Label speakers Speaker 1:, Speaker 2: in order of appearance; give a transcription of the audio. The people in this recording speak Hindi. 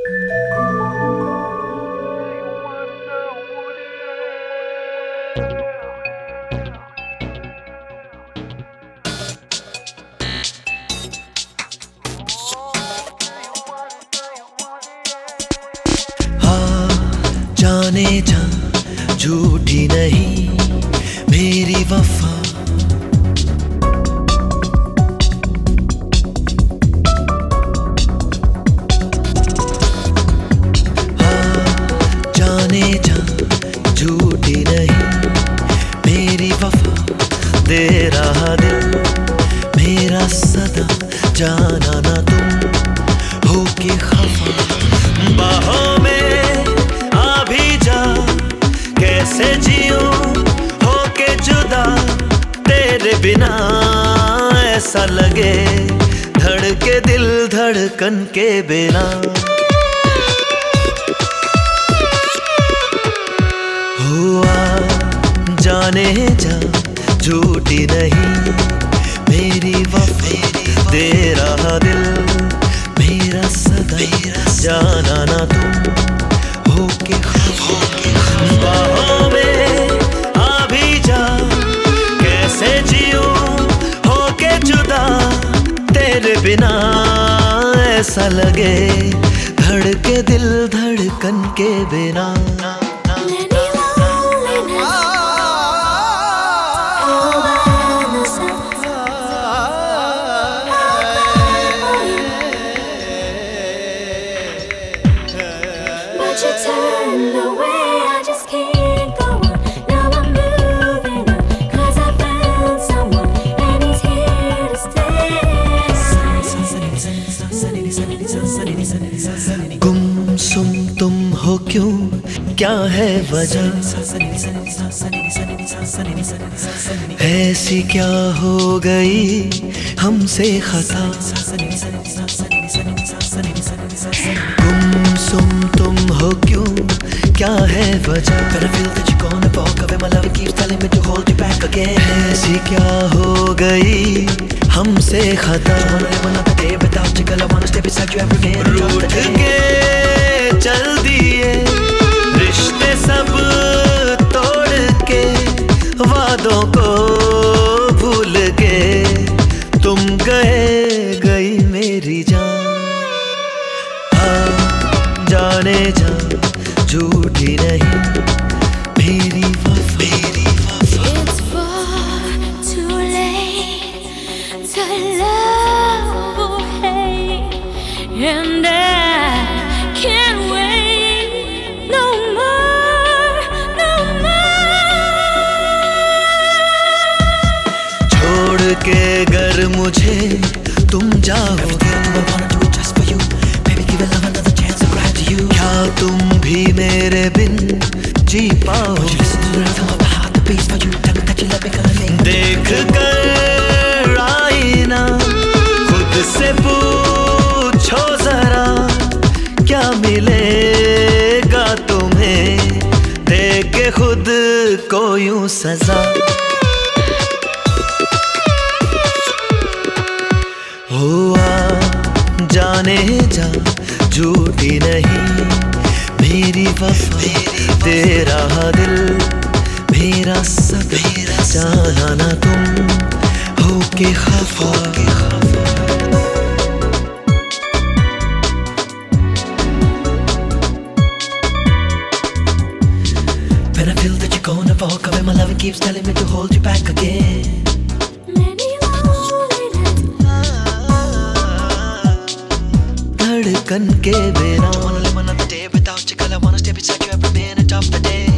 Speaker 1: जाने जा झूठी नहीं मेरी वफा, जाने जा झूठी नहीं मेरी वफा, दे रहा दिल मेरा सदा, जाना ना तुम होके खफा। बाहों में कैसे जियूं होके जुदा तेरे बिना, ऐसा लगे धड़के दिल धड़कन के बिना। हुआ जाने जा झूठी नहीं मेरी वफा, दे रहा दिल मेरा सदा, जाना ना तुम होके खफा। बाहों में आ भी जा कैसे जियूं होके जुदा तेरे बिना, ऐसा लगे धड़के दिल धड़कन के बिना। गुमसुम तुम हो क्यों, क्या है वजह, ऐसी क्या हो गई हमसे खता। गुमसुम तुम हो क्यों, क्या है वजह, ऐसी क्या हो गई हमसे खता। रूठ के चल दिए रिश्ते सब तोड़ के, वादों को भूल के तुम गई मेरी जान। जाने जा झूठी नहीं मेरी वफा, मेरी वफा।
Speaker 2: It's far too late to love or hate, and I can't wait no more, no more.
Speaker 1: छोड़ के अगर मुझे तुम जाओगे, क्या तुम भी मेरे बिन जी पाओगे। देख कर आईना खुद से पूछो जरा, क्या मिलेगा तुम्हें दे के खुद को यूं सजा। हुआ जाने जा झूठी नहीं मेरी वफा, दे रहा दिल मेरा सदा, जाना ना तुम होके खफा। When I feel that you're gonna walk away, my love keeps telling me to hold you back again. धड़कन के बिना, wanna live another day without you, girl, I wanna stay beside you every minute of the day.